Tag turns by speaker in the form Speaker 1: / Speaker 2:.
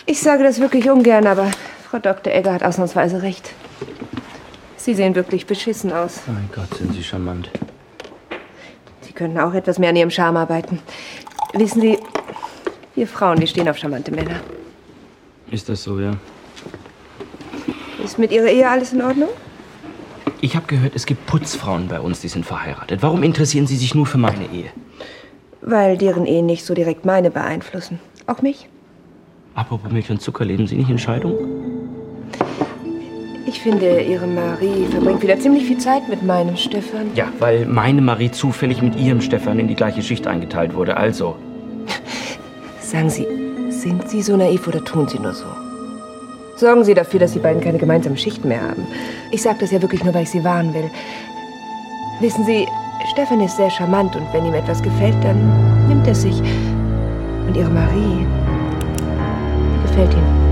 Speaker 1: Ich sage das wirklich ungern, aber Frau Dr. Egger hat ausnahmsweise recht. Sie sehen wirklich beschissen aus.
Speaker 2: Mein Gott, sind Sie charmant.
Speaker 1: Sie könnten auch etwas mehr an Ihrem Charme arbeiten. Wissen Sie, wir Frauen, wir stehen auf charmante Männer.
Speaker 2: Ist das so, ja?
Speaker 1: Ist mit Ihrer Ehe alles in Ordnung?
Speaker 2: Ich habe gehört, es gibt Putzfrauen bei uns, die sind verheiratet. Warum interessieren Sie sich nur für meine Ehe?
Speaker 1: Weil deren Ehen nicht so direkt meine beeinflussen. Auch mich?
Speaker 2: Apropos Milch und Zucker, leben Sie nicht in Scheidung?
Speaker 1: Ich finde, Ihre Marie verbringt wieder ziemlich viel Zeit mit meinem Stefan.
Speaker 2: Ja, weil meine Marie zufällig mit Ihrem Stefan in die gleiche Schicht eingeteilt wurde, also.
Speaker 1: Sagen Sie, sind Sie so naiv oder tun Sie nur so? Sorgen Sie dafür, dass Sie beiden keine gemeinsamen Schichten mehr haben. Ich sage das ja wirklich nur, weil ich Sie warnen will. Wissen Sie, Stefan ist sehr charmant und wenn ihm etwas gefällt, dann nimmt er sich. Und Ihre Marie, die gefällt ihm.